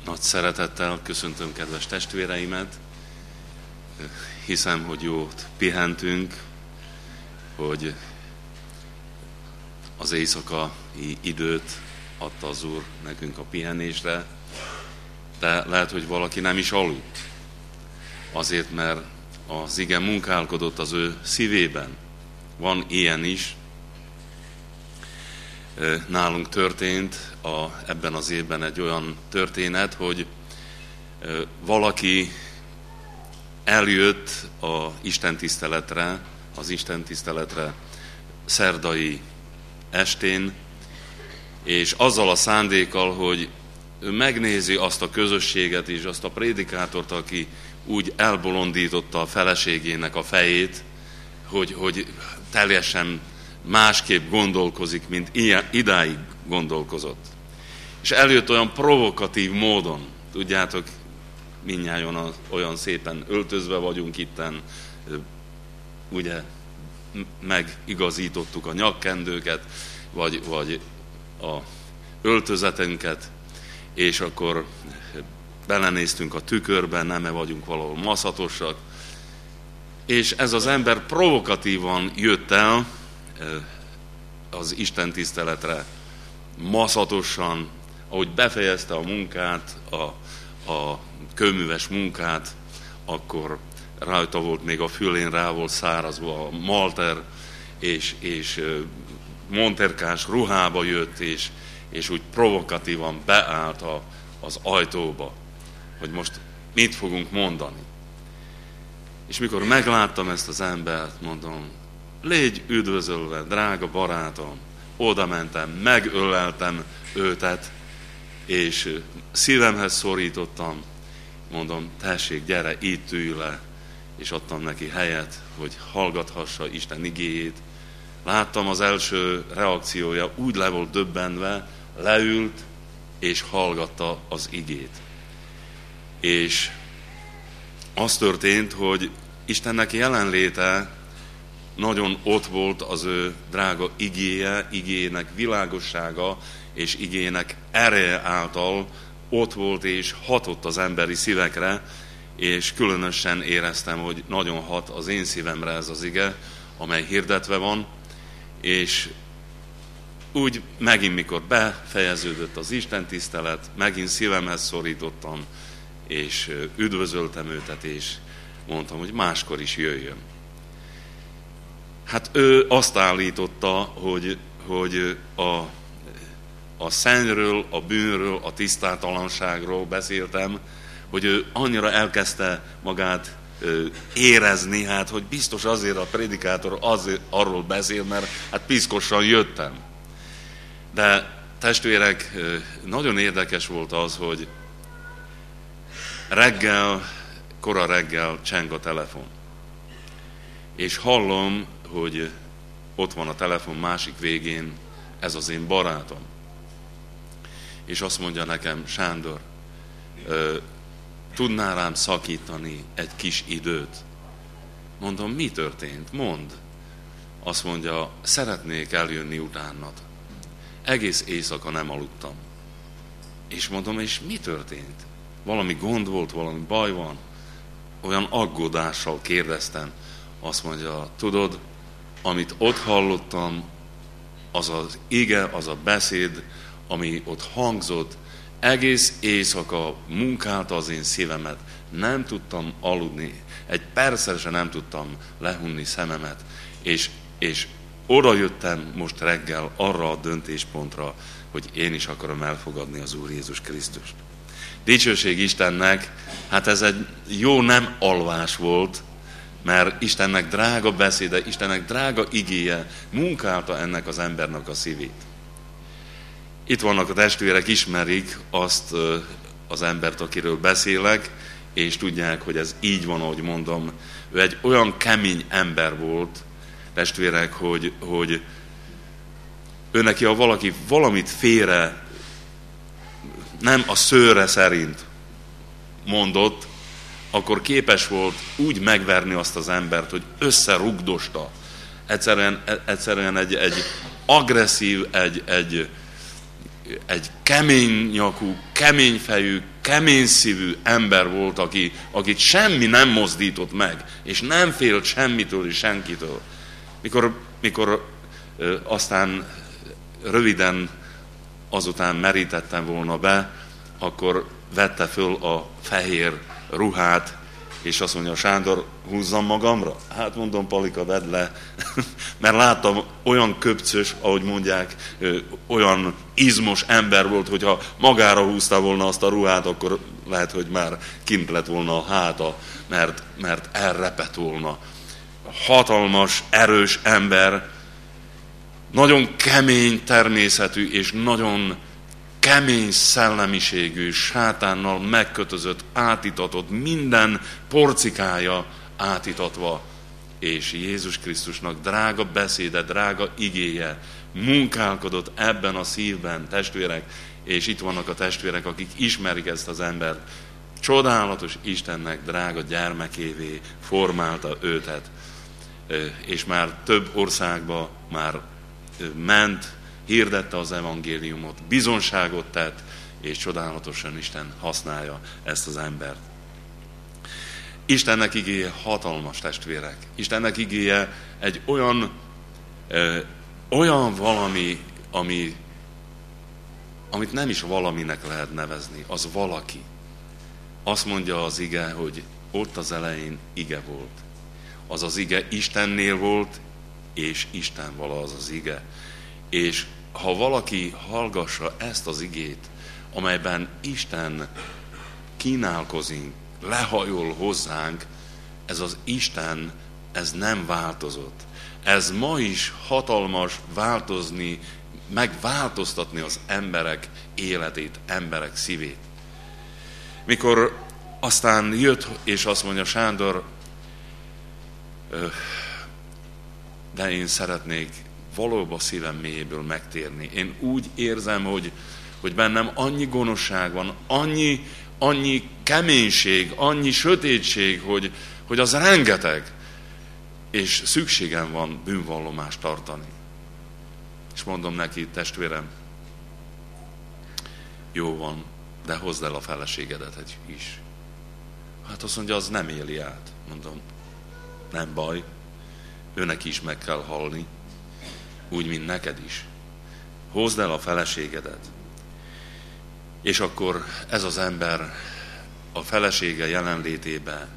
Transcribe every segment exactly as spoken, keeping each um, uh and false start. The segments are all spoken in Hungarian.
Nagy szeretettel köszöntöm kedves testvéreimet. Hiszem, hogy jót pihentünk, hogy az éjszakai időt adta az Úr nekünk a pihenésre, de lehet, hogy valaki nem is aludt. Azért, mert az ige munkálkodott az ő szívében. Van ilyen is. Nálunk történt a, ebben az évben egy olyan történet, hogy valaki eljött a istentiszteletre, az istentiszteletre szerdai estén, és azzal a szándékkal, hogy ő megnézi azt a közösséget és azt a prédikátort, aki úgy elbolondította a feleségének a fejét, hogy, hogy teljesen másképp gondolkozik, mint ilyen, idáig gondolkozott. És eljött olyan provokatív módon, tudjátok, mindnyájan olyan szépen öltözve vagyunk itten, ugye megigazítottuk a nyakkendőket, vagy, vagy a öltözetünket, és akkor belenéztünk a tükörben, nem-e vagyunk valahol maszatosak, és ez az ember provokatívan jött el az istentiszteletre, maszatosan, ahogy befejezte a munkát, a, a kőműves munkát, akkor rajta volt még a fülén, rá volt szárazva a malter, és, és monterkás ruhába jött, és, és úgy provokatívan beállt a, az ajtóba, hogy most mit fogunk mondani. És mikor megláttam ezt az embert, mondom, légy üdvözölve, drága barátom, oda mentem, megöleltem őtet, és szívemhez szorítottam, mondom, tessék, gyere, itt ülj le, és adtam neki helyet, hogy hallgathassa Isten igéjét. Láttam az első reakciója, úgy le volt döbbenve, leült, és hallgatta az igét. És az történt, hogy Istennek jelenléte nagyon ott volt az ő drága igéje, igének világossága, és igének ereje által ott volt és hatott az emberi szívekre, és különösen éreztem, hogy nagyon hat az én szívemre ez az ige, amely hirdetve van, és úgy megint, mikor befejeződött az istentisztelet, megint szívemhez szorítottam, és üdvözöltem őtet, és mondtam, hogy máskor is jöjjön. Hát ő azt állította, hogy, hogy a, a szennyről, a bűnről, a tisztátalanságról beszéltem, hogy ő annyira elkezdte magát érezni, hát, hogy biztos azért a prédikátor azért arról beszél, mert hát piszkosan jöttem. De testvérek, nagyon érdekes volt az, hogy reggel, kora reggel cseng a telefon. És hallom, hogy ott van a telefon másik végén ez az én barátom. És azt mondja nekem, Sándor, tudnál rám szakítani egy kis időt? Mondom, mi történt? Mondd. Azt mondja, szeretnék eljönni utánad. Egész éjszaka nem aludtam. És mondom, és mi történt? Valami gond volt, valami baj van? Olyan aggódással kérdeztem. Azt mondja, tudod, amit ott hallottam, az az ige, az a beszéd, ami ott hangzott, egész éjszaka munkálta az én szívemet, nem tudtam aludni, egy percre sem nem tudtam lehunni szememet, és, és oda jöttem most reggel arra a döntéspontra, hogy én is akarom elfogadni az Úr Jézus Krisztust. Dicsőség Istennek, hát ez egy jó nem alvás volt, mert Istennek drága beszéde, Istennek drága igéje munkálta ennek az embernek a szívét. Itt vannak a testvérek, ismerik azt az embert, akiről beszélek, és tudják, hogy ez így van, ahogy mondom. Ő egy olyan kemény ember volt, testvérek, hogy, hogy ő neki, ha valaki valamit félre, nem a szőre szerint mondott, akkor képes volt úgy megverni azt az embert, hogy összerugdosta. Egyszerűen, egyszerűen egy, egy agresszív, egy, egy egy kemény nyakú, kemény fejű, kemény szívű ember volt, aki, akit semmi nem mozdított meg, és nem félt semmitől és senkitől. Mikor, mikor ö, aztán röviden azután merítettem volna be, akkor vette föl a fehér ruhát, és azt mondja, Sándor, húzzam magamra? Hát mondom, Palika, vedd le, mert láttam, olyan köpcös, ahogy mondják, olyan izmos ember volt, hogyha magára húzta volna azt a ruhát, akkor lehet, hogy már kint lett volna a háta, mert, mert elrepett volna. Hatalmas, erős ember, nagyon kemény természetű, és nagyon kemény szellemiségű, sátánnal megkötözött, átitatott, minden porcikája átitatva, és Jézus Krisztusnak drága beszéde, drága igéje munkálkodott ebben a szívben, testvérek, és itt vannak a testvérek, akik ismerik ezt az embert. Csodálatos Istennek drága gyermekévé formálta őtet, és már több országba már ment, hirdette az evangéliumot, bizonságot tett, és csodálatosan Isten használja ezt az embert. Istennek igéje hatalmas, testvérek. Istennek igéje egy olyan, ö, olyan valami, ami, amit nem is valaminek lehet nevezni, az valaki. Azt mondja az ige, hogy ott az elején ige volt. Az az ige Istennél volt, és Isten vala az az ige. És ha valaki hallgassa ezt az igét, amelyben Isten kínálkozik, lehajol hozzánk, ez az Isten, ez nem változott. Ez ma is hatalmas változni, megváltoztatni az emberek életét, emberek szívét. Mikor aztán jött, és azt mondja, Sándor, de én szeretnék valóban szívem mélyéből megtérni. Én úgy érzem, hogy, hogy bennem annyi gonoszság van, annyi, annyi keménység, annyi sötétség, hogy, hogy az rengeteg, és szükségem van bűnvallomást tartani. És mondom neki, testvérem, jó van, de hozd el a feleségedet is. Hát azt mondja, az nem éli át. Mondom, nem baj, őnek is meg kell halni, úgy, mint neked is. Hozd el a feleségedet. És akkor ez az ember a felesége jelenlétében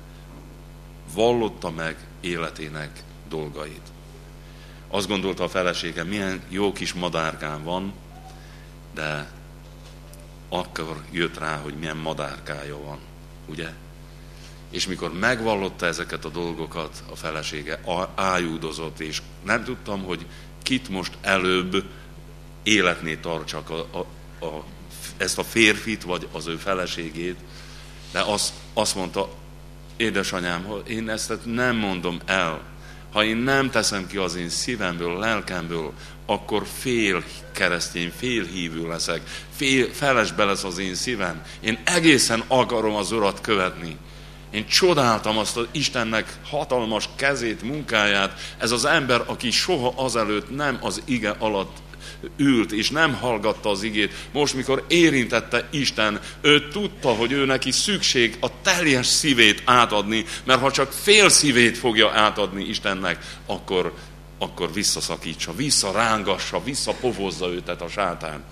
vallotta meg életének dolgait. Azt gondolta a felesége, milyen jó kis madárkám van, de akkor jött rá, hogy milyen madárkája van, ugye? És mikor megvallotta ezeket a dolgokat, a felesége ájúdozott, és nem tudtam, hogy kit most előbb életné tartsak, a, a, a, ezt a férfit, vagy az ő feleségét, de azt, azt mondta, édesanyám, én ezt nem mondom el. Ha én nem teszem ki az én szívemből, lelkemből, akkor fél keresztény, fél hívő leszek, fél, felesbe lesz az én szívem. Én egészen akarom az Urat követni. Én csodáltam azt az Istennek hatalmas kezét, munkáját. Ez az ember, aki soha azelőtt nem az ige alatt ült, és nem hallgatta az igét. Most, mikor érintette Isten, ő tudta, hogy ő neki szükség a teljes szívét átadni, mert ha csak fél szívét fogja átadni Istennek, akkor, akkor visszaszakítsa, visszarángassa, visszapofozza őtet a sátán.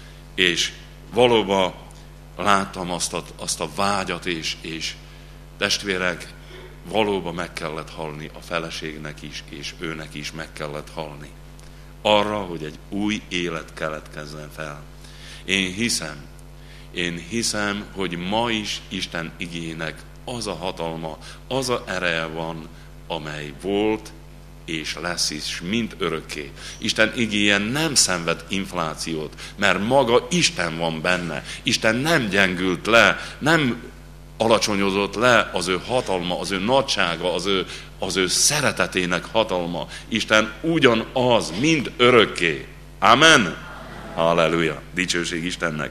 És valóban láttam azt a, azt a vágyat, és, és testvérek, valóban meg kellett halni a feleségnek is, és őnek is meg kellett halni. Arra, hogy egy új élet keletkezzen fel. Én hiszem, én hiszem, hogy ma is Isten igének az a hatalma, az a ereje van, amely volt, és lesz is, mint örökké. Isten igéje nem szenved inflációt, mert maga Isten van benne. Isten nem gyengült le, nem alacsonyozott le az ő hatalma, az ő nagysága, az ő, az ő szeretetének hatalma. Isten ugyanaz, mind örökké. Amen? Halleluja! Dicsőség Istennek!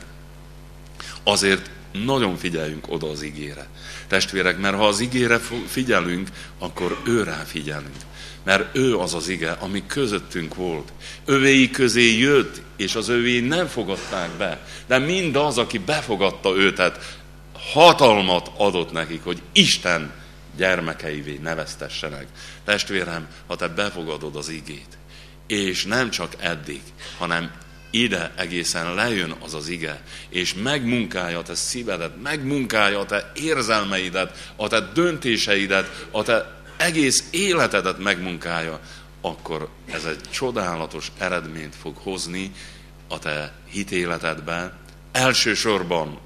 Azért nagyon figyeljünk oda az igére. Testvérek, mert ha az igére figyelünk, akkor őrá figyelünk. mert ő az az ige, ami közöttünk volt. Övéi közé jött, és az övéi nem fogadták be. De mindaz, aki befogadta őtet, hatalmat adott nekik, hogy Isten gyermekeivé neveztessenek. Testvérem, ha te befogadod az igét, és nem csak eddig, hanem ide egészen lejön az az ige, és megmunkálja a te szívedet, megmunkálja a te érzelmeidet, a te döntéseidet, a te egész életedet megmunkálja, akkor ez egy csodálatos eredményt fog hozni a te hitéletedben, elsősorban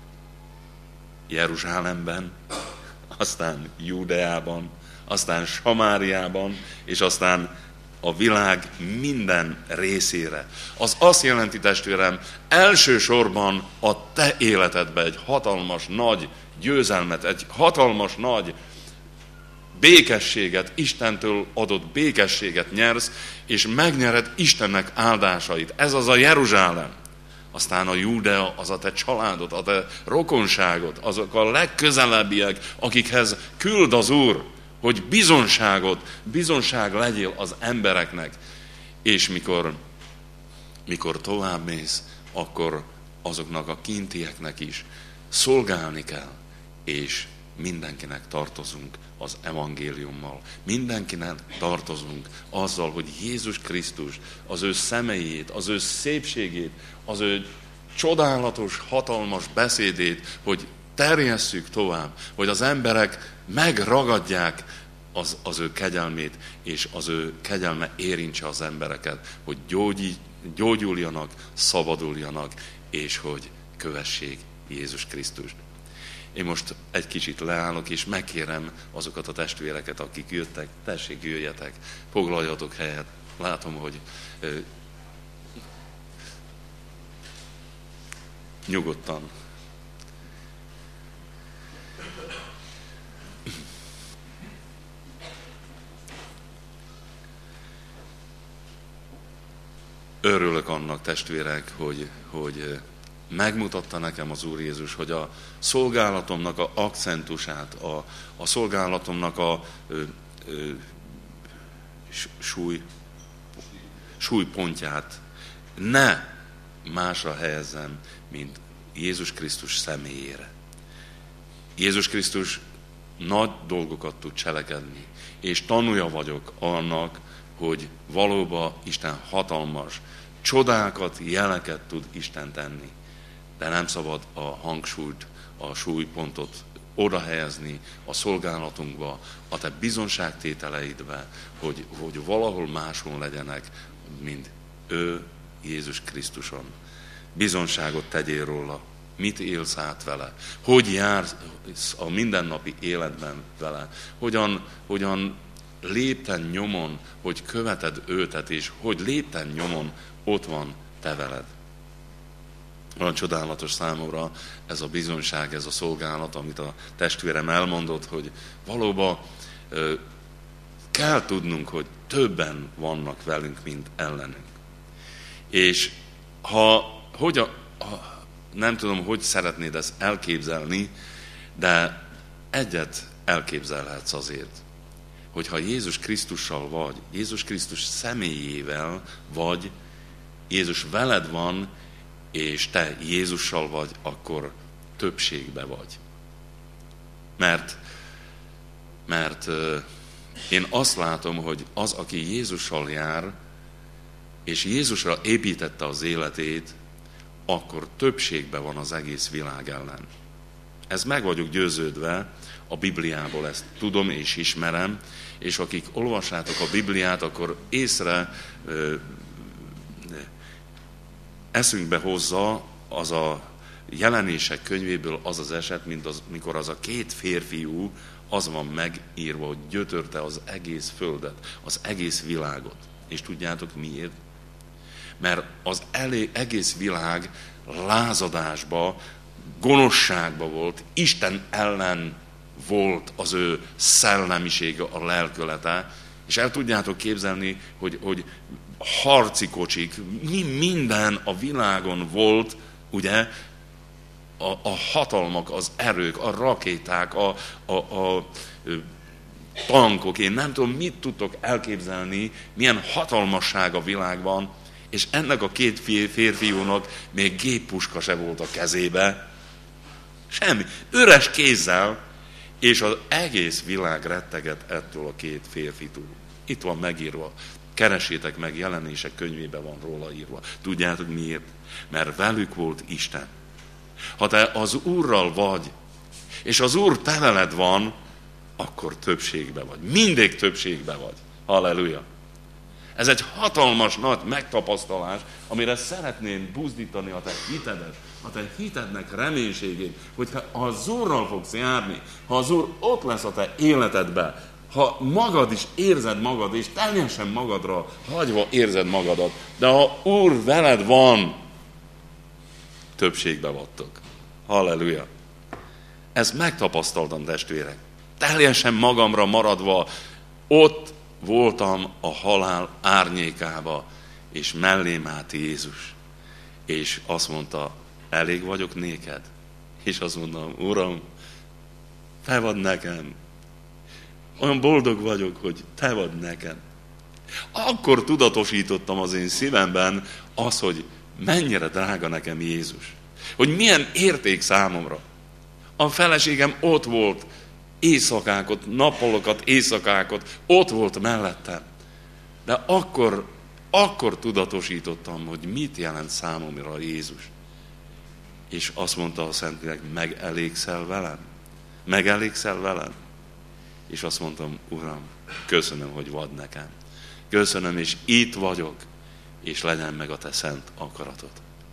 Jeruzsálemben, aztán Júdeában, aztán Samáriában, és aztán a világ minden részére. Az azt jelenti, testvérem, elsősorban a te életedben egy hatalmas nagy győzelmet, egy hatalmas nagy békességet, Istentől adott békességet nyersz, és megnyered Istennek áldásait. Ez az a Jeruzsálem. Aztán a Júdea, az a te családod, a te rokonságod, azok a legközelebbiek, akikhez küld az Úr, hogy bizonságot, bizonság legyél az embereknek. És mikor, mikor tovább mész, akkor azoknak a kintieknek is szolgálni kell, és mindenkinek tartozunk az evangéliummal. Mindenkinek tartozunk azzal, hogy Jézus Krisztus az ő személyét, az ő szépségét, az ő csodálatos, hatalmas beszédét, hogy terjesszük tovább, hogy az emberek megragadják az, az ő kegyelmét, és az ő kegyelme érintse az embereket, hogy gyógyi, gyógyuljanak, szabaduljanak, és hogy kövessék Jézus Krisztust. Én most egy kicsit leállok, és megkérem azokat a testvéreket, akik jöttek, tessék, jöjjetek, foglaljatok helyet. Látom, hogy ö, nyugodtan. Örülök annak, testvérek, hogy, hogy megmutatta nekem az Úr Jézus, hogy a szolgálatomnak a akcentusát, a, a szolgálatomnak a ö, ö, súly, súlypontját ne másra helyezzem, mint Jézus Krisztus személyére. Jézus Krisztus nagy dolgokat tud cselekedni, és tanúja vagyok annak, hogy valóban Isten hatalmas, csodákat, jeleket tud Isten tenni. De nem szabad a hangsúlyt, a súlypontot oda helyezni a szolgálatunkba, a te bizonságtételeidbe, hogy, hogy valahol máshol legyenek, mint ő Jézus Krisztuson. Bizonságot tegyél róla, mit élsz át vele, hogy jársz a mindennapi életben vele, hogyan, hogyan lépten nyomon, hogy követed őtet, és hogy lépten nyomon ott van te veled. Olyan csodálatos számomra ez a bizonyság, ez a szolgálat, amit a testvérem elmondott, hogy valóban ö, kell tudnunk, hogy többen vannak velünk, mint ellenünk. És ha, hogy a, ha nem tudom, hogy szeretnéd ezt elképzelni, de egyet elképzelhetsz azért, hogyha Jézus Krisztussal vagy, Jézus Krisztus személyével vagy, Jézus veled van, és te Jézussal vagy, akkor többségbe vagy. Mert, mert euh, én azt látom, hogy az, aki Jézussal jár, és Jézusra építette az életét, akkor többségbe van az egész világ ellen. Ez meg vagyok győződve, a Bibliából ezt tudom és ismerem, és akik olvassátok a Bibliát, akkor észre euh, eszünkbe hozza az a Jelenések könyvéből az az eset, mint az, mikor az a két férfiú, az van megírva, hogy gyötörte az egész földet, az egész világot. És tudjátok miért? Mert az elé, egész világ lázadásba, gonoszságba volt, Isten ellen volt az ő szellemisége, a lelkülete, és el tudjátok képzelni, hogy, hogy harci kocsik, mi minden a világon volt, ugye, a, a hatalmak, az erők, a rakéták, a, a, a tankok, én nem tudom, mit tudtok elképzelni, milyen hatalmasság a világban, és ennek a két férfiúnak még géppuska se volt a kezébe. Semmi. Üres kézzel, és az egész világ retteget ettől a két férfitől. Itt van megírva. Keresétek meg, Jelenések könyvében van róla írva. Tudjátok miért? Mert velük volt Isten. Ha te az Úrral vagy, és az Úr te veled van, akkor többségbe vagy. Mindig többségbe vagy. Halleluja! Ez egy hatalmas nagy megtapasztalás, amire szeretném buzdítani a te hitedet, a te hitednek reménységét, hogyha az Úrral fogsz járni, ha az Úr ott lesz a te életedben, ha magad is érzed magad, és teljesen magadra hagyva érzed magadat, de ha Úr veled van, többségbe vagytok. Halleluja! Ezt megtapasztaltam, testvérek. Teljesen magamra maradva, ott voltam a halál árnyékába, és mellém állt Jézus. És azt mondta, elég vagyok néked? És azt mondom, Uram, te vagy nekem. Olyan boldog vagyok, hogy te vagy nekem. Akkor tudatosítottam az én szívemben az, hogy mennyire drága nekem Jézus. Hogy milyen érték számomra. A feleségem ott volt, éjszakákat, nappalokat, éjszakákat, ott volt mellettem. De akkor, akkor tudatosítottam, hogy mit jelent számomra Jézus. És azt mondta a Szentlélek, megelégszel velem? Megelégszel velem? És azt mondtam, Uram, köszönöm, hogy vagy nekem. Köszönöm, és itt vagyok, és legyen meg a te szent akaratod.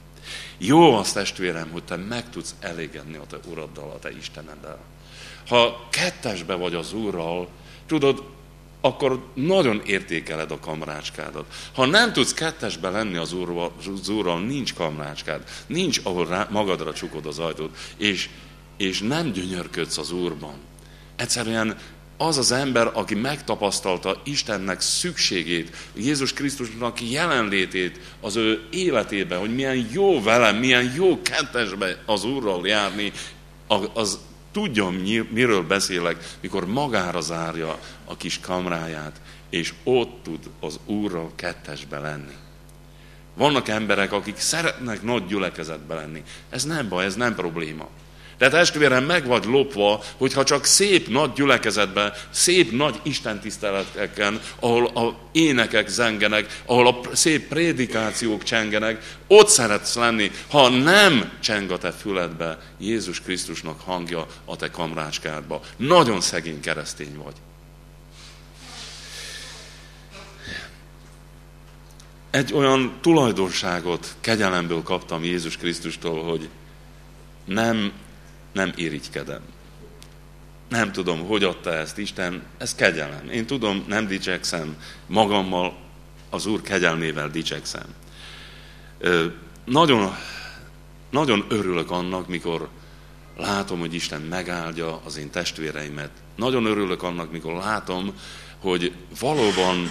Jó az, testvérem, hogy te meg tudsz elégedni a te Uraddal, a te Isteneddel. Ha kettesbe vagy az Úrral, tudod, akkor nagyon értékeled a kamrácskádat. Ha nem tudsz kettesbe lenni az Úrral, az Úrral nincs kamrácskád, nincs, ahol rá, magadra csukod az ajtót, és, és nem gyönyörködsz az Úrban. Egyszerűen az az ember, aki megtapasztalta Istennek szükségét, Jézus Krisztusnak jelenlétét az ő életében, hogy milyen jó velem, milyen jó kettesbe az Úrral járni, az tudja, miről beszélek, mikor magára zárja a kis kamráját, és ott tud az Úrral kettesbe lenni. Vannak emberek, akik szeretnek nagy gyülekezetbe lenni. Ez nem baj, ez nem probléma. De testvérem, meg vagy lopva, hogyha csak szép nagy gyülekezetben, szép nagy istentiszteleteken, ahol a énekek zengenek, ahol a szép prédikációk csengenek, ott szeretsz lenni, ha nem cseng a te füledbe Jézus Krisztusnak hangja a te kamrácskádba. Nagyon szegény keresztény vagy. Egy olyan tulajdonságot kegyelemből kaptam Jézus Krisztustól, hogy nem Nem irigykedem. Nem tudom, hogy adta ezt Isten, ez kegyelem. Én tudom, nem dicsekszem magammal, az Úr kegyelmével dicsekszem. Nagyon, nagyon örülök annak, mikor látom, hogy Isten megáldja az én testvéreimet. Nagyon örülök annak, mikor látom, hogy valóban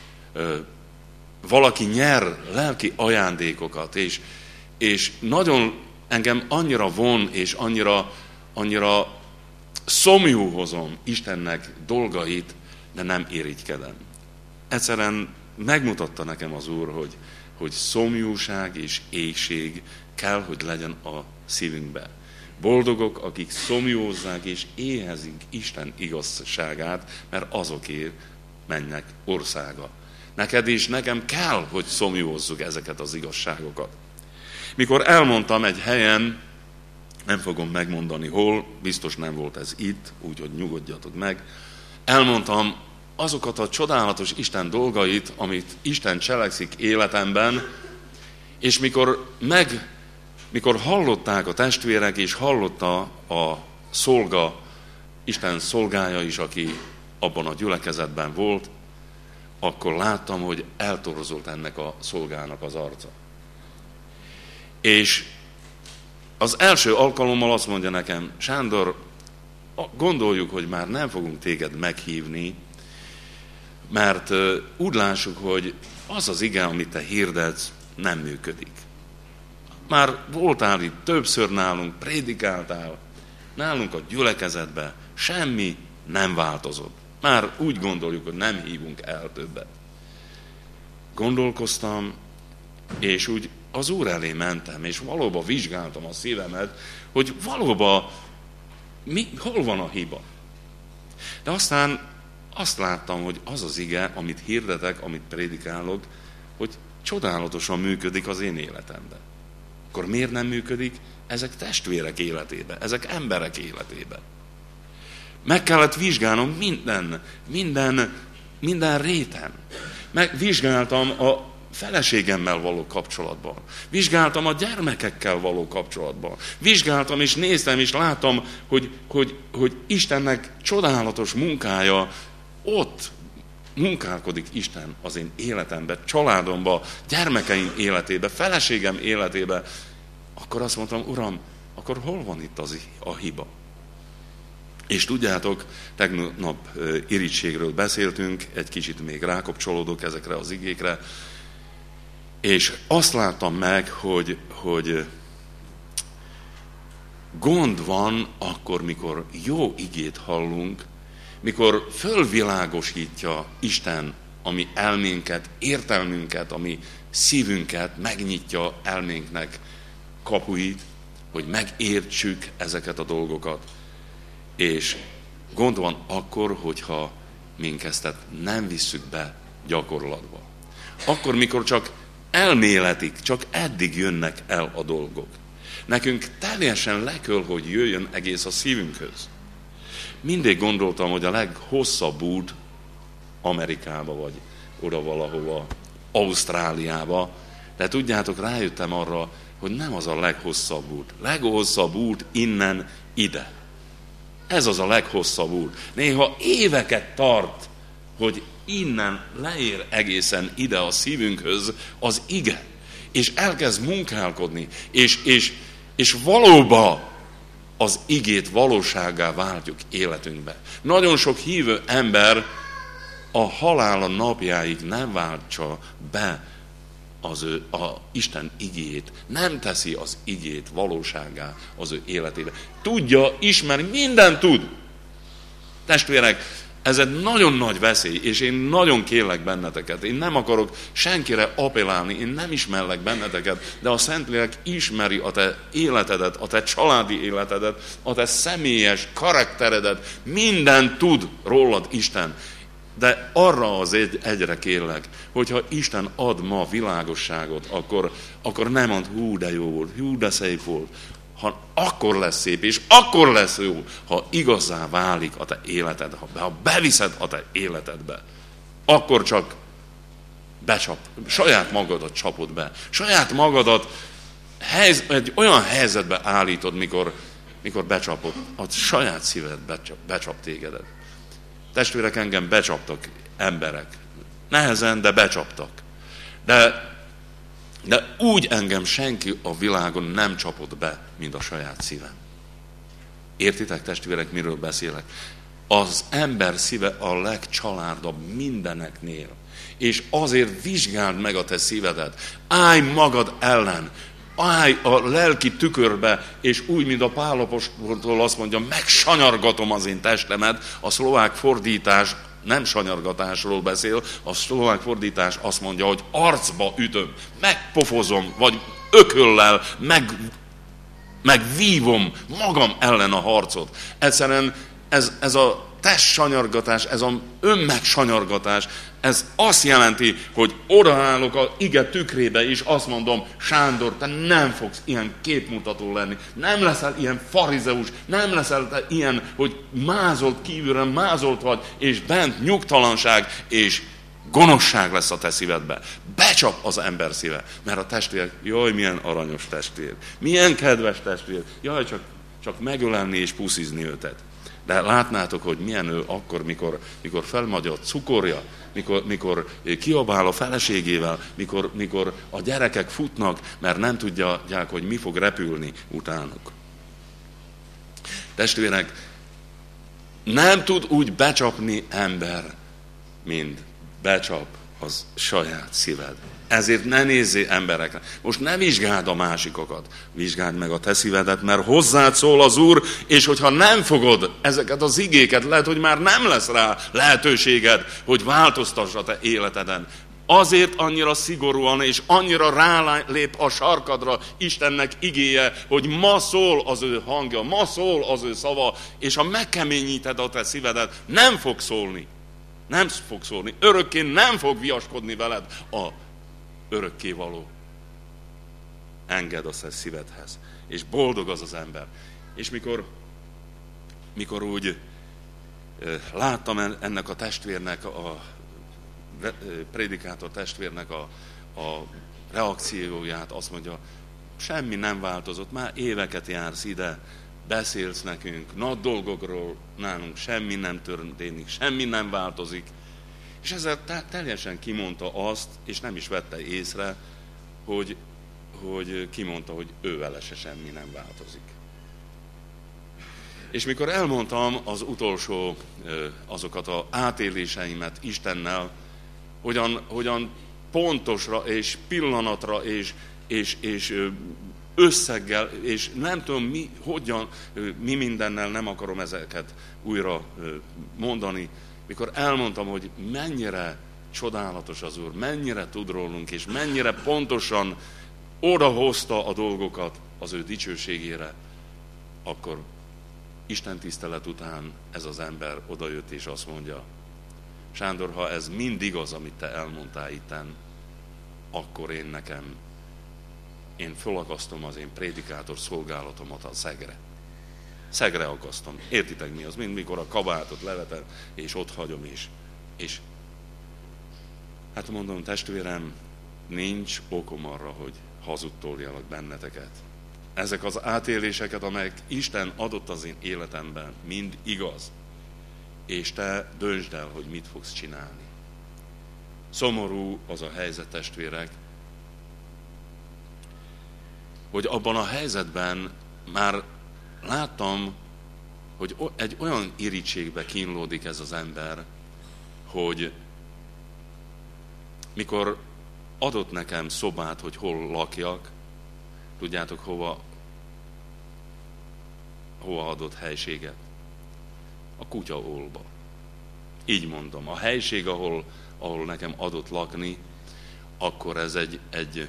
valaki nyer lelki ajándékokat, és, és nagyon engem annyira von, és annyira, annyira szomjú hozom Istennek dolgait, de nem irigykedem. Egyszerűen megmutatta nekem az Úr, hogy, hogy szomjúság és éhség kell, hogy legyen a szívünkbe. Boldogok, akik szomjózzák és éhezik Isten igazságát, mert azokért mennek országa. Neked és nekem kell, hogy szomjózzuk ezeket az igazságokat. Mikor elmondtam egy helyen, nem fogom megmondani hol, biztos nem volt ez itt, úgyhogy nyugodjatok meg, elmondtam azokat a csodálatos Isten dolgait, amit Isten cselekszik életemben, és mikor, meg, mikor hallották a testvérek, és hallotta a szolga, Isten szolgája is, aki abban a gyülekezetben volt, akkor láttam, hogy eltorozott ennek a szolgának az arca. És az első alkalommal azt mondja nekem, Sándor, gondoljuk, hogy már nem fogunk téged meghívni, mert úgy lássuk, hogy az az ige, amit te hirdetsz, nem működik. Már voltál itt többször nálunk, prédikáltál, nálunk a gyülekezetben, semmi nem változott. Már úgy gondoljuk, hogy nem hívunk el többet. Gondolkoztam, és úgy az Úr elé mentem, és valóban vizsgáltam a szívemet, hogy valóban mi, hol van a hiba. De aztán azt láttam, hogy az az ige, amit hirdetek, amit prédikálok, hogy csodálatosan működik az én életemben. Akkor miért nem működik? Ezek testvérek életébe, ezek emberek életébe. Meg kellett vizsgálnom minden, minden, minden réten. Megvizsgáltam a feleségemmel való kapcsolatban. Vizsgáltam a gyermekekkel való kapcsolatban. Vizsgáltam és néztem és láttam, hogy, hogy, hogy Istennek csodálatos munkája ott munkálkodik Isten az én életemben, családomban, gyermekeim életébe, feleségem életébe. Akkor azt mondtam, Uram, akkor hol van itt az, a hiba? És tudjátok, tegnap irítségről beszéltünk, egy kicsit még rákapcsolódok ezekre az igékre, és azt láttam meg, hogy, hogy gond van akkor, mikor jó igét hallunk, mikor fölvilágosítja Isten a mi elménket, értelmünket, a mi szívünket, megnyitja elménknek kapuit, hogy megértsük ezeket a dolgokat. És gond van akkor, hogyha minket nem visszük be gyakorlatba. Akkor, mikor csak elméletik, csak eddig jönnek el a dolgok. Nekünk teljesen le kell, hogy jöjjön egész a szívünkhöz. Mindig gondoltam, hogy a leghosszabb út Amerikába, vagy oda valahova, Ausztráliába, de tudjátok, rájöttem arra, hogy nem az a leghosszabb út. Leghosszabb út innen ide. Ez az a leghosszabb út. Néha éveket tart, hogy innen leér egészen ide a szívünkhöz az ige. És elkezd munkálkodni. És, és, és valóban az igét valósággá váltjuk életünkbe. Nagyon sok hívő ember a halála napjáig nem váltsa be az ő, a Isten igét, nem teszi az igét valósággá az ő életébe. Tudja, ismeri, mindent tud. Testvérek, ez egy nagyon nagy veszély, és én nagyon kérlek benneteket. Én nem akarok senkire appellálni, én nem ismerlek benneteket, de a Szentlélek ismeri a te életedet, a te családi életedet, a te személyes karakteredet, mindent tud rólad Isten. De arra az egy, egyre kérlek, hogyha Isten ad ma világosságot, akkor, akkor nem mond, hú de jó volt, hú de szép volt, ha akkor lesz szép, és akkor lesz jó, ha igazá válik a te életed, ha, ha beviszed a te életedbe, akkor csak becsap, saját magadat csapod be, saját magadat helyz, egy olyan helyzetbe állítod, mikor, mikor becsapod, a saját szíved becsap, becsap tégedet. Testvérek, engem becsaptak emberek. Nehezen, de becsaptak. De, de úgy engem senki a világon nem csapott be, mint a saját szívem. Értitek, testvérek, miről beszélek? Az ember szíve a legcsalárdabb mindeneknél. És azért vizsgáld meg a te szívedet. Állj magad ellen. Állj a lelki tükörbe, és úgy, mint a Pál apostoltól azt mondja, megsanyargatom az én testemet. A szlovák fordítás nem sanyargatásról beszél, a szlovák fordítás azt mondja, hogy arcba ütöm, megpofozom, vagy ököllel meg, megvívom magam ellen a harcot. Egyszerűen ez, ez a testsanyargatás, ez az önmegsanyargatás, ez azt jelenti, hogy odaállok a ige tükrébe, és azt mondom, Sándor, te nem fogsz ilyen képmutató lenni, nem leszel ilyen farizeus, nem leszel te ilyen, hogy mázolt kívülre, mázolt vagy, és bent nyugtalanság, és gonoszság lesz a te szívedbe. Becsap az ember szíve, mert a testvér, jaj, milyen aranyos testvér, milyen kedves testvér, jaj, csak, csak megölelni és puszizni őtet. De látnátok, hogy milyen ő akkor, mikor, mikor felmegy a cukorja, mikor, mikor kiabál a feleségével, mikor, mikor a gyerekek futnak, mert nem tudják, hogy mi fog repülni utánuk. Testvérek, nem tud úgy becsapni ember, mint becsap az saját szíved. Ezért ne nézzél emberekre. Most ne vizsgáld a másikokat, vizsgáld meg a te szívedet, mert hozzád szól az Úr, és hogyha nem fogod ezeket az igéket, lehet, hogy már nem lesz rá lehetőséged, hogy változtass a te életeden. Azért annyira szigorúan és annyira rálép a sarkadra Istennek igéje, hogy ma szól az ő hangja, ma szól az ő szava, és ha megkeményíted a te szívedet, nem fog szólni. Nem fog szólni. Örökké nem fog viaskodni veled a örökkévaló. Engedd a te szívedhez. És boldog az az ember. És mikor, mikor úgy láttam ennek a testvérnek, a prédikátor testvérnek a, a reakcióját, azt mondja, semmi nem változott, már éveket jársz ide, beszélsz nekünk, nagy dolgokról nálunk semmi nem történik, semmi nem változik. És ezzel teljesen kimondta azt, és nem is vette észre, hogy, hogy kimondta, hogy ő vele se semmi nem változik. És mikor elmondtam az utolsó azokat az átéléseimet Istennel, hogyan, hogyan pontosra és pillanatra és, és, és összeggel, és nem tudom mi, hogyan, mi mindennel, nem akarom ezeket újra mondani, mikor elmondtam, hogy mennyire csodálatos az Úr, mennyire tud rólunk, és mennyire pontosan odahozta a dolgokat az ő dicsőségére, akkor Isten tisztelet után ez az ember odajött és azt mondja, Sándor, ha ez mind igaz, amit te elmondtál itten, akkor én nekem, én fölakasztom az én prédikátor szolgálatomat a szegre. Szegre akasztom. Értitek mi az? Mind mikor a kabátot levetem, és ott hagyom is. És hát mondom, testvérem, nincs okom arra, hogy hazudtoljalak benneteket. Ezek az átéléseket, amelyek Isten adott az én életemben, mind igaz. És te döntsd el, hogy mit fogsz csinálni. Szomorú az a helyzet, testvérek, hogy abban a helyzetben már láttam, hogy egy olyan irítségbe kínlódik ez az ember, hogy mikor adott nekem szobát, hogy hol lakjak, tudjátok hova, hova adott helységet? A kutyaólba. Így mondom, a helység, ahol, ahol nekem adott lakni, akkor ez egy, egy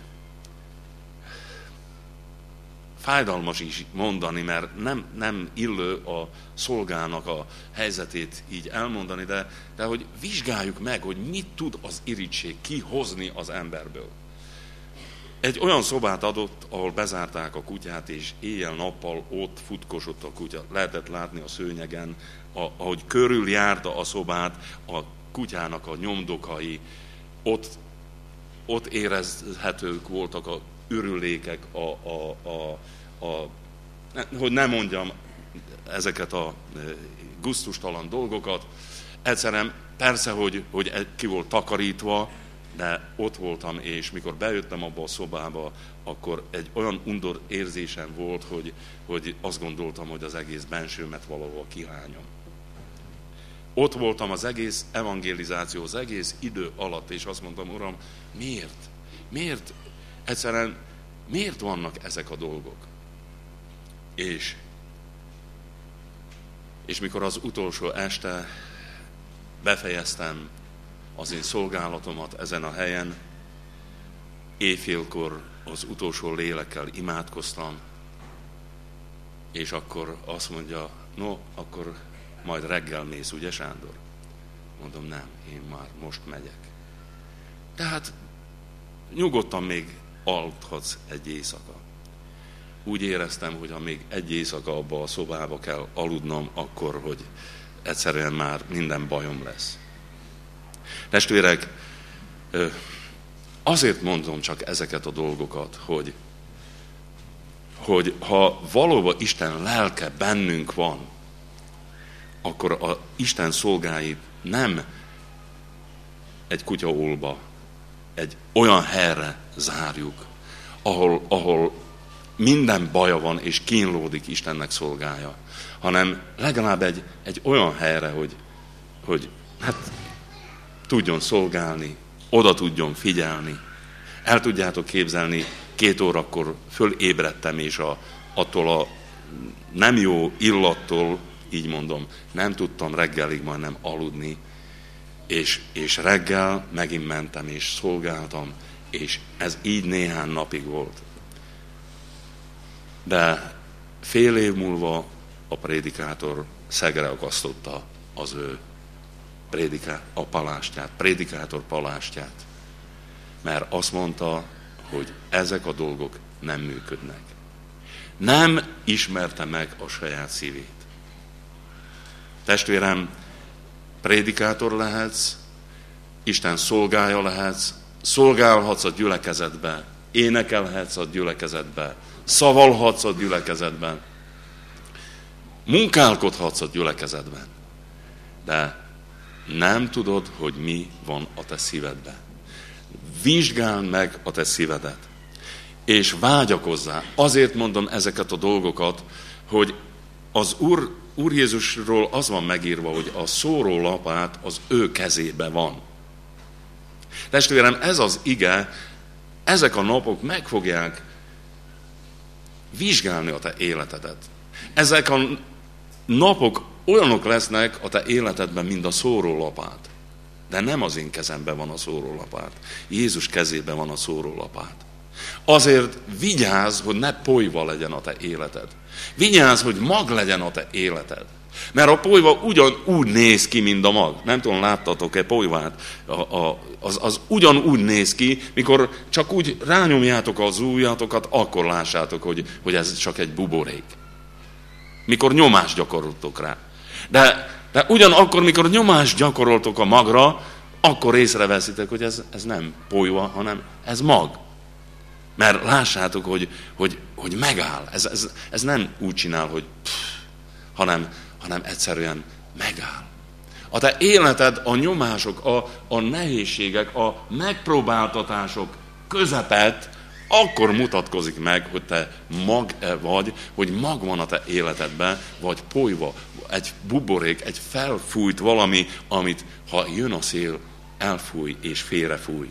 fájdalmas is mondani, mert nem, nem illő a szolgának a helyzetét így elmondani, de, de hogy vizsgáljuk meg, hogy mit tud az irítség kihozni az emberből. Egy olyan szobát adott, ahol bezárták a kutyát, és éjjel-nappal ott futkosott a kutya. Lehetett látni a szőnyegen, ahogy körül járta a szobát, a kutyának a nyomdokai, ott, ott érezhetők voltak a ürülékek, a, a, a, a, hogy nem mondjam ezeket a gusztustalan dolgokat. Egyszerűen persze, hogy, hogy ki volt takarítva, de ott voltam, és mikor bejöttem abba a szobába, akkor egy olyan undor érzésem volt, hogy, hogy azt gondoltam, hogy az egész bensőmet valahol kihányom. Ott voltam az egész evangelizáció, az egész idő alatt, és azt mondtam, Uram, miért? Miért? Egyszerűen miért vannak ezek a dolgok? És, és mikor az utolsó este befejeztem az én szolgálatomat ezen a helyen, éjfélkor az utolsó lélekkel imádkoztam, és akkor azt mondja, no, akkor majd reggel mész, ugye Sándor? Mondom, nem, én már most megyek. Tehát nyugodtan még aludhatsz egy éjszaka. Úgy éreztem, hogy ha még egy éjszaka abba a szobába kell aludnom, akkor, hogy egyszerűen már minden bajom lesz. Testvérek, azért mondom csak ezeket a dolgokat, hogy, hogy ha valóban Isten lelke bennünk van, akkor a Isten szolgáit nem egy kutyaólba, egy olyan helyre zárjuk, ahol, ahol minden baja van és kínlódik Istennek szolgája, hanem legalább egy, egy olyan helyre, hogy, hogy hát tudjon szolgálni, oda tudjon figyelni. El tudjátok képzelni, két órakor fölébredtem, és a, attól a nem jó illattól, így mondom, nem tudtam reggelig majdnem aludni, és, és reggel megint mentem, és szolgáltam, és ez így néhány napig volt. De fél év múlva a prédikátor szegre akasztotta az ő prédiká, a palástját, prédikátor palástját. Mert azt mondta, hogy ezek a dolgok nem működnek. Nem ismerte meg a saját szívét. Testvérem, prédikátor lehetsz, Isten szolgája lehetsz, szolgálhatsz a gyülekezetbe, énekelhetsz a gyülekezetbe, szavalhatsz a gyülekezetben, munkálkodhatsz a gyülekezetben, de nem tudod, hogy mi van a te szívedben. Vizsgáld meg a te szívedet, és vágyakozzál. Azért mondom ezeket a dolgokat, hogy az Úr, Úr Jézusról az van megírva, hogy a szóró lapát az ő kezébe van. Testvérem, ez az ige, ezek a napok meg fogják vizsgálni a te életedet. Ezek a napok olyanok lesznek a te életedben, mint a szórólapát. De nem az én kezemben van a szórólapát. Jézus kezében van a szórólapát. Azért vigyázz, hogy ne polyva legyen a te életed. Vigyázz, hogy mag legyen a te életed. Mert a polyva ugyanúgy néz ki, mint a mag. Nem tudom, láttatok-e polyvát? A, a, az, az ugyanúgy néz ki, mikor csak úgy rányomjátok az ujjatokat, akkor lássátok, hogy, hogy ez csak egy buborék. Mikor nyomást gyakoroltok rá. De, de ugyanakkor, mikor nyomást gyakoroltok a magra, akkor észreveszitek, hogy ez, ez nem polyva, hanem ez mag. Mert lássátok, hogy, hogy, hogy megáll. Ez, ez, ez nem úgy csinál, hogy pff, hanem, hanem egyszerűen megáll. A te életed, a nyomások, a, a nehézségek, a megpróbáltatások közepett akkor mutatkozik meg, hogy te mag vagy, hogy mag van a te életedben, vagy polyva, egy buborék, egy felfújt valami, amit ha jön a szél, elfúj és félrefúj.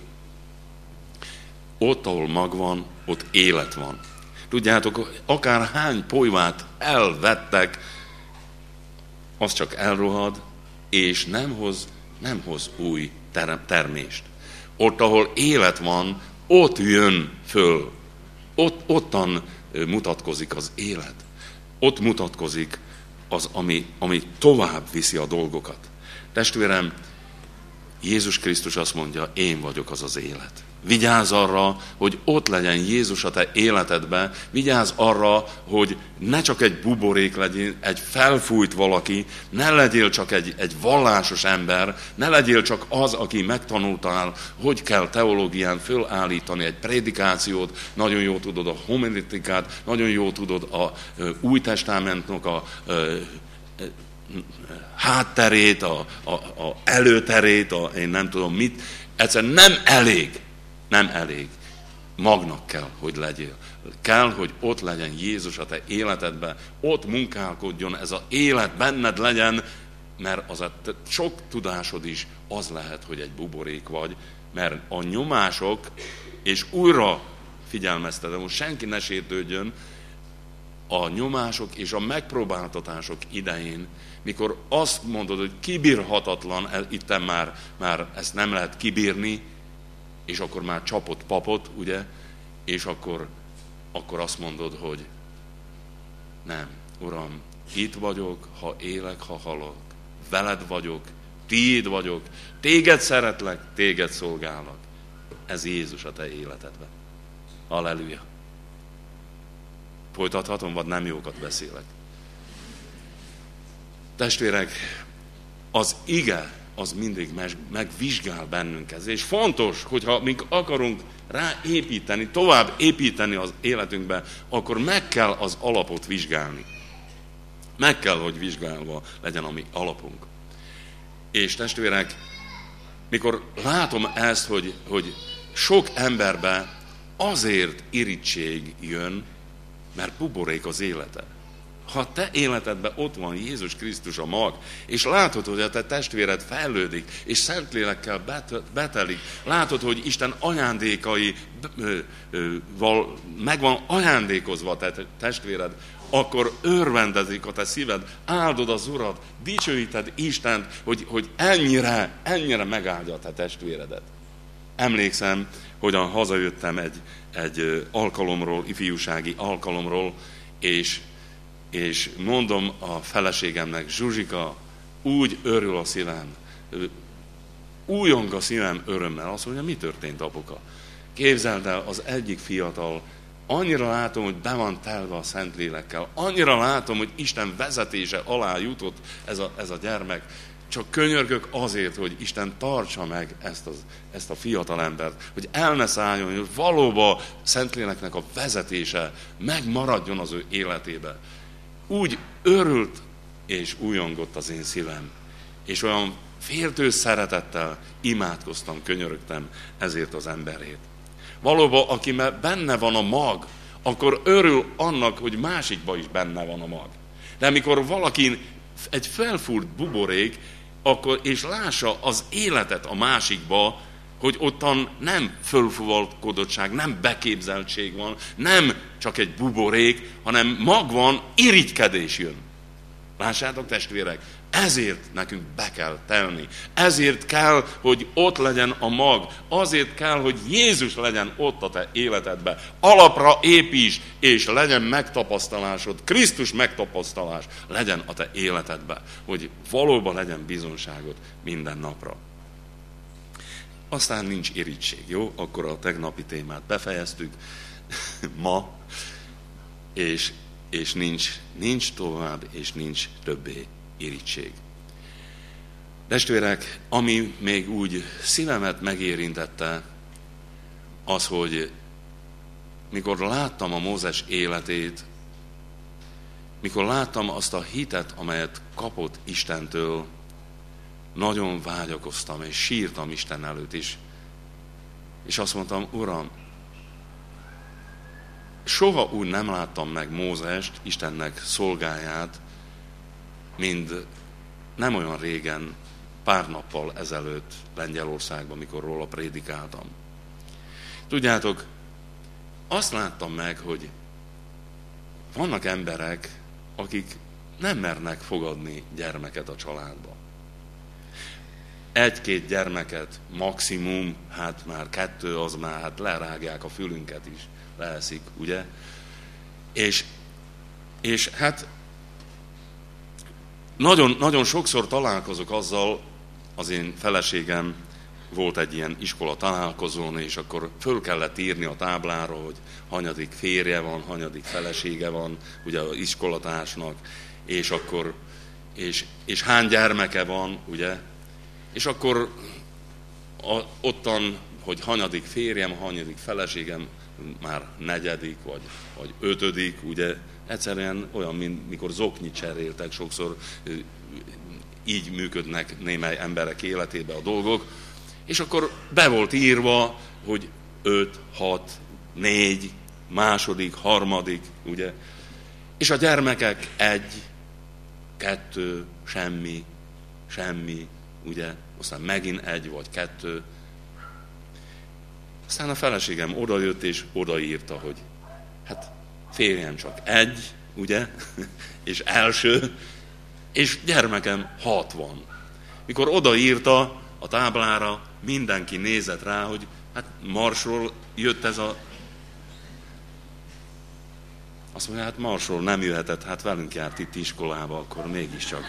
Ott, ahol mag van, ott élet van. Tudjátok, akár hány polyvát elvettek, az csak elrohad, és nem hoz, nem hoz új termést. Ott, ahol élet van, ott jön föl. Ott, ottan mutatkozik az élet. Ott mutatkozik az, ami, ami tovább viszi a dolgokat. Testvérem, Jézus Krisztus azt mondja, én vagyok az az élet. Vigyázz arra, hogy ott legyen Jézus a te életedben, vigyázz arra, hogy ne csak egy buborék legyen, egy felfújt valaki, ne legyél csak egy, egy vallásos ember, ne legyél csak az, aki megtanultál, hogy kell teológián fölállítani egy prédikációt, nagyon jól tudod a homiletikát, nagyon jól tudod a Új Testamentnak a, a, a hátterét, a, a, a előterét, a, én nem tudom mit, egyszerűen nem elég. Nem elég. Magnak kell, hogy legyél. Kell, hogy ott legyen Jézus a te életedben, ott munkálkodjon, ez az élet benned legyen, mert az a sok tudásod is az lehet, hogy egy buborék vagy, mert a nyomások, és újra figyelmeztetem, hogy senki ne sértődjön, a nyomások és a megpróbáltatások idején, mikor azt mondod, hogy kibírhatatlan, itten már, már ezt nem lehet kibírni, és akkor már csapott papot, ugye, és akkor, akkor azt mondod, hogy nem, Uram, itt vagyok, ha élek, ha halok, veled vagyok, tiéd vagyok, téged szeretlek, téged szolgálok. Ez Jézus a te életedben. Halleluja. Folytathatom, vagy nem jókat beszélek? Testvérek, az ige, az mindig megvizsgál bennünket. És fontos, hogyha mink akarunk ráépíteni, tovább építeni az életünkbe, akkor meg kell az alapot vizsgálni. Meg kell, hogy vizsgálva legyen a mi alapunk. És testvérek, mikor látom ezt, hogy, hogy sok emberbe azért irítség jön, mert buborék az élete. Ha a te életedben ott van Jézus Krisztus a mag, és látod, hogy a te testvéred fejlődik, és Szentlélekkel betelik, látod, hogy Isten ajándékaival meg van ajándékozva a te testvéred, akkor örvendezik a te szíved, áldod az Urat, dicsőíted Istent, hogy, hogy ennyire, ennyire megáldja a te testvéredet. Emlékszem, hogyan hazajöttem egy, egy alkalomról, ifjúsági alkalomról, és, és mondom a feleségemnek, Zsuzsika, úgy örül a szívem, újong a szívem örömmel. Azt mondja, mi történt, apuka? Képzeld el, az egyik fiatal, annyira látom, hogy be van telve a Szentlélekkel, annyira látom, hogy Isten vezetése alá jutott ez a, ez a gyermek, csak könyörgök azért, hogy Isten tartsa meg ezt, az, ezt a fiatal embert, hogy el ne szálljon, hogy valóban Szentléleknek a vezetése megmaradjon az ő életébe. Úgy örült és újongott az én szívem, és olyan féltő szeretettel imádkoztam, könyörögtem ezért az emberért. Valóban, aki benne van a mag, akkor örül annak, hogy másikban is benne van a mag. De amikor valaki egy felfúrt buborék, akkor, és lássa az életet a másikba, hogy ottan nem fölfuvalkodottság, nem beképzeltség van, nem csak egy buborék, hanem mag van, irigykedés jön. Lássátok, testvérek, ezért nekünk be kell telni. Ezért kell, hogy ott legyen a mag. Azért kell, hogy Jézus legyen ott a te életedben. Alapra építs, és legyen megtapasztalásod. Krisztus megtapasztalás legyen a te életedben. Hogy valóban legyen bizonságod minden napra. Aztán nincs irigység, jó? Akkor a tegnapi témát befejeztük ma, és, és nincs, nincs tovább, és nincs többé irigység. Testvérek, ami még úgy szívemet megérintette, az, hogy mikor láttam a Mózes életét, mikor láttam azt a hitet, amelyet kapott Istentől, nagyon vágyakoztam, és sírtam Isten előtt is. És azt mondtam, Uram, soha úgy nem láttam meg Mózest, Istennek szolgáját, mint nem olyan régen, pár nappal ezelőtt Lengyelországban, mikor róla prédikáltam. Tudjátok, azt láttam meg, hogy vannak emberek, akik nem mernek fogadni gyermeket a családba. Egy-két gyermeket, maximum, hát már kettő, az már hát lerágják a fülünket is, leeszik, ugye? És, és hát nagyon, nagyon sokszor találkozok azzal, az én feleségem volt egy ilyen iskola találkozón, és akkor föl kellett írni a táblára, hogy hanyadik férje van, hanyadik felesége van, ugye az iskolatársnak, és akkor, és, és hány gyermeke van, ugye? És akkor a, ottan, hogy hanyadik férjem, hanyadik feleségem, már negyedik, vagy, vagy ötödik, ugye? Egyszerűen olyan, mint mikor zoknyit cseréltek, sokszor így működnek némely emberek életébe a dolgok, és akkor be volt írva, hogy öt, hat, négy, második, harmadik, ugye? És a gyermekek egy, kettő, semmi, semmi, ugye? Aztán megint egy vagy kettő. Aztán a feleségem odajött és odaírta, hogy hát férjem csak egy, ugye? És első, és gyermekem hatvan. Mikor odaírta a táblára, mindenki nézett rá, hogy hát Marsról jött ez a... Azt mondja, hát Marsról nem jöhetett, hát velünk járt itt iskolába, akkor mégiscsak.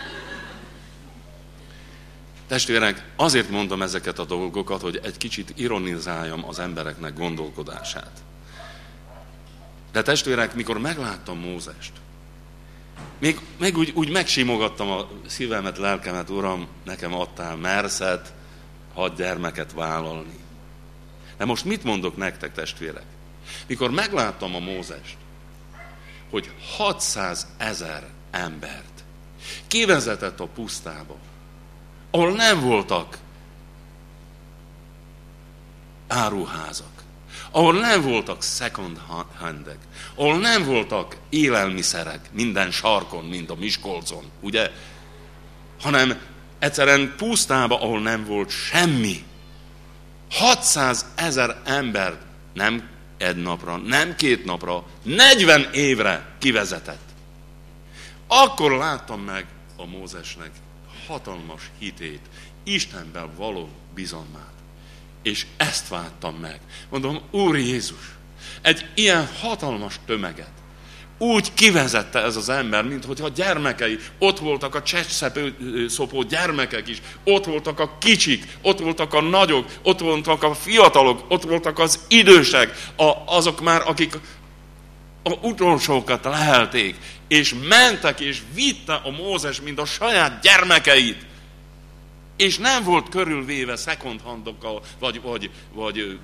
Testvérek, azért mondom ezeket a dolgokat, hogy egy kicsit ironizáljam az embereknek gondolkodását. De testvérek, mikor megláttam Mózest, még, még úgy, úgy megsimogattam a szívemet, lelkemet, Uram, nekem adtál merszet, hat gyermeket vállalni. De most mit mondok nektek, testvérek? Mikor megláttam a Mózest, hogy hatszázezer embert kivezetett a pusztába, ahol nem voltak áruházak, ahol nem voltak second handek, ahol nem voltak élelmiszerek minden sarkon, mint a Miskolcon, ugye? Hanem egyszerűen pusztába, ahol nem volt semmi. hatszázezer ember nem egy napra, nem két napra, negyven évre kivezetett. Akkor láttam meg a Mózesnek hatalmas hitét, Istenben való bizalmát. És ezt vártam meg. Mondom, Úr Jézus, egy ilyen hatalmas tömeget úgy kivezette ez az ember, minthogyha gyermekei, ott voltak a csecsszopó gyermekek is, ott voltak a kicsik, ott voltak a nagyok, ott voltak a fiatalok, ott voltak az idősek, a, azok már, akik a utolsókat lehelték, és mentek, és vitte a Mózes, mint a saját gyermekeit, és nem volt körülvéve second handokkal, vagy, vagy, vagy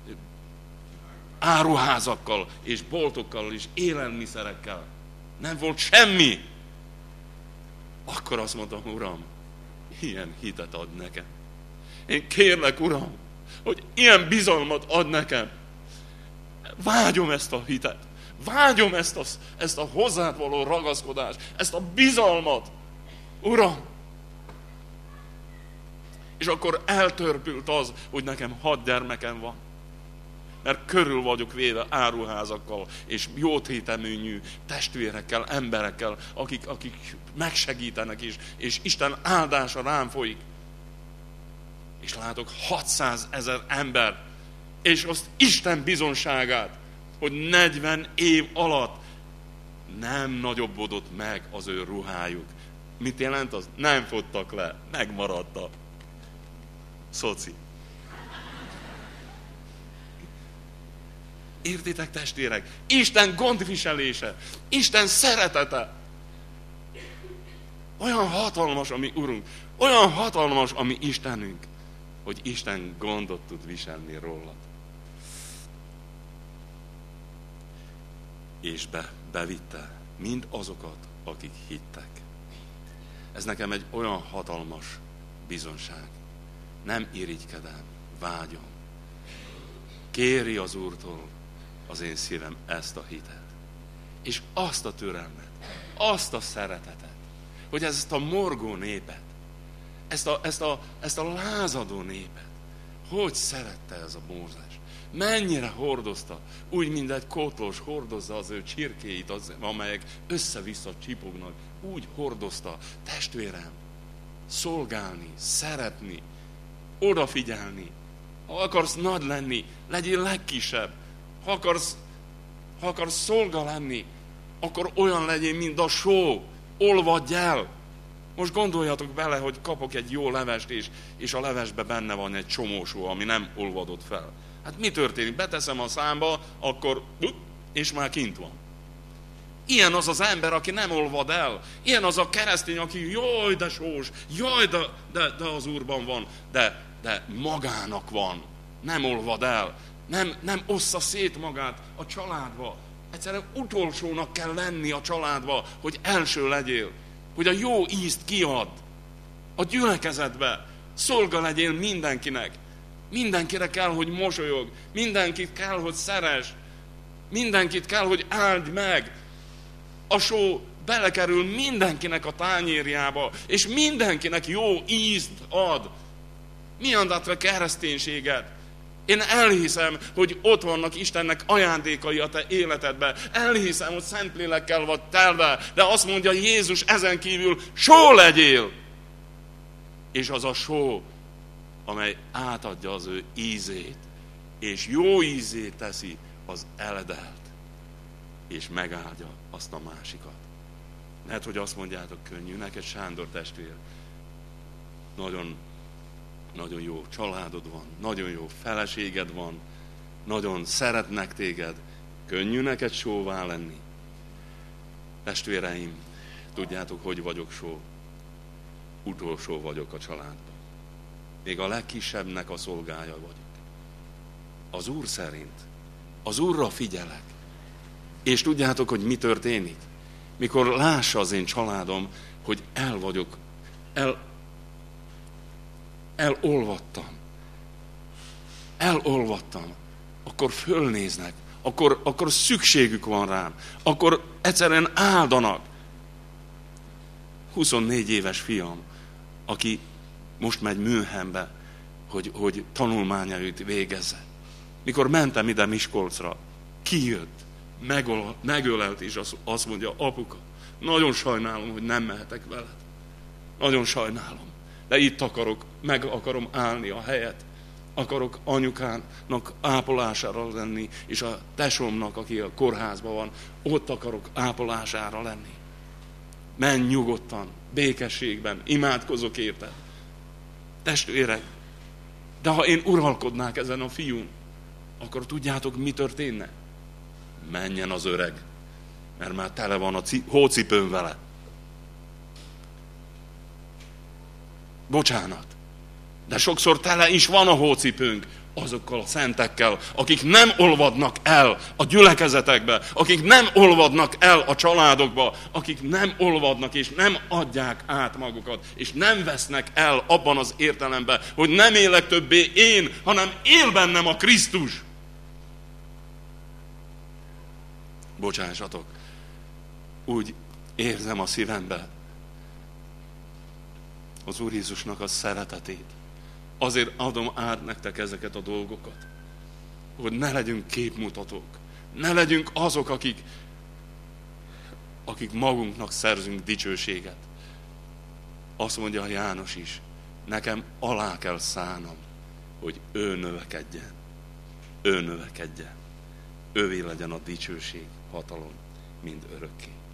áruházakkal, és boltokkal, és élelmiszerekkel. Nem volt semmi. Akkor azt mondtam, Uram, ilyen hitet ad nekem. Én kérlek, Uram, hogy ilyen bizalmat ad nekem. Vágyom ezt a hitet. Vágyom ezt a, ezt a hozzád való ragaszkodást, ezt a bizalmat. Uram! És akkor eltörpült az, hogy nekem hat gyermekem van. Mert körül vagyok véve áruházakkal, és jótéteműnyű testvérekkel, emberekkel, akik, akik megsegítenek is, és Isten áldása rám folyik. És látok hatszázezer ember, és azt Isten bizonságát, hogy negyven év alatt nem nagyobbodott meg az ő ruhájuk. Mit jelent az? Nem fogytak le, megmaradtak. Szoci. Értitek, testvérek? Isten gondviselése, Isten szeretete. Olyan hatalmas a mi Urunk, olyan hatalmas a mi Istenünk, hogy Isten gondot tud viselni rólad. És be, bevitte mind azokat, akik hittek. Ez nekem egy olyan hatalmas bizonság. Nem irigykedem, vágyom. Kéri az Úrtól az én szívem ezt a hitet. És azt a türelmet, azt a szeretetet, hogy ezt a morgó népet, ezt a, ezt a, ezt a lázadó népet, hogy szerette ez a Mózes. Mennyire hordozta, úgy, mint egy kótlos hordozza az ő csirkéit, az, amelyek össze-vissza csipognak, úgy hordozta, testvérem, szolgálni, szeretni, odafigyelni. Ha akarsz nagy lenni, legyél legkisebb. Ha akarsz, ha akarsz szolga lenni, akkor olyan legyél, mint a só, olvadj el. Most gondoljatok bele, hogy kapok egy jó levest, és, és a levesben benne van egy csomó só, ami nem olvadott fel. Hát mi történik? Beteszem a számba, akkor, és már kint van. Ilyen az az ember, aki nem olvad el. Ilyen az a keresztény, aki jaj, de sós, jaj, de, de, de az Úrban van, de, de magának van. Nem olvad el. Nem, nem ossza szét magát a családba. Egyszerűen utolsónak kell lenni a családba, hogy első legyél. Hogy a jó ízt kiad a gyülekezetbe. Szolga legyél mindenkinek. Mindenkire kell, hogy mosolyog. Mindenkit kell, hogy szeress. Mindenkit kell, hogy áld meg. A só belekerül mindenkinek a tányérjába, és mindenkinek jó ízt ad. Mi adatra kereszténységet? Én elhiszem, hogy ott vannak Istennek ajándékai a te életedben. Elhiszem, hogy Szentlélekkel vagy telve, de azt mondja Jézus, ezen kívül só legyél. És az a só, amely átadja az ő ízét, és jó ízét teszi az eledelt, és megáldja azt a másikat. Lehet, hogy azt mondjátok, könnyű, neked Sándor testvér, nagyon, nagyon jó családod van, nagyon jó feleséged van, nagyon szeretnek téged, könnyű neked sóvá lenni. Testvéreim, tudjátok, hogy vagyok só? Utolsó vagyok a családban. Még a legkisebbnek a szolgája vagyok. Az Úr szerint, az Úrra figyelek. És tudjátok, hogy mi történik? Mikor lássa az én családom, hogy el vagyok, el, elolvadtam. Elolvadtam. akkor fölnéznek, akkor, akkor szükségük van rám, akkor egyszerűen áldanak. huszonnégy éves fiam, aki most megy Münchenbe, hogy, hogy tanulmányait végezze. Mikor mentem ide Miskolcra, kijött, megöl, megölelt, és azt mondja, apuka, nagyon sajnálom, hogy nem mehetek veled. Nagyon sajnálom. De itt akarok, meg akarom állni a helyet. Akarok anyukának ápolására lenni, és a tesómnak, aki a kórházban van, ott akarok ápolására lenni. Menj nyugodtan, békességben, imádkozok érted. Testvérek, de ha én uralkodnák ezen a fiún, akkor tudjátok, mi történne? Menjen az öreg, mert már tele van a hócipőn vele. Bocsánat, de sokszor tele is van a hócipőnk azokkal a szentekkel, akik nem olvadnak el a gyülekezetekbe, akik nem olvadnak el a családokba, akik nem olvadnak és nem adják át magukat, és nem vesznek el abban az értelemben, hogy nem élek többé én, hanem él bennem a Krisztus. Bocsássatok, úgy érzem a szívembe az Úr Jézusnak a szeretetét. Azért adom át nektek ezeket a dolgokat, hogy ne legyünk képmutatók, ne legyünk azok, akik, akik magunknak szerzünk dicsőséget. Azt mondja János is, nekem alá kell szállnom, hogy ő növekedjen, ő növekedjen, ővé legyen a dicsőség, hatalom, mind örökké.